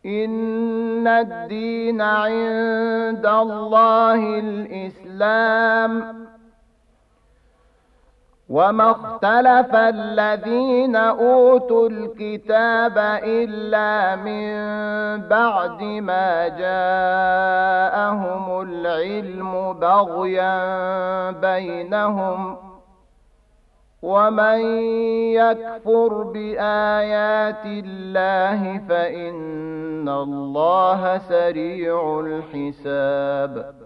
إن الدين عند الله الإسلام. وما اختلف الذين أوتوا الكتاب إلا من بعد ما جاءهم العلم بغيا بينهم. ومن يكفر بآيات الله فإن الله سريع الحساب.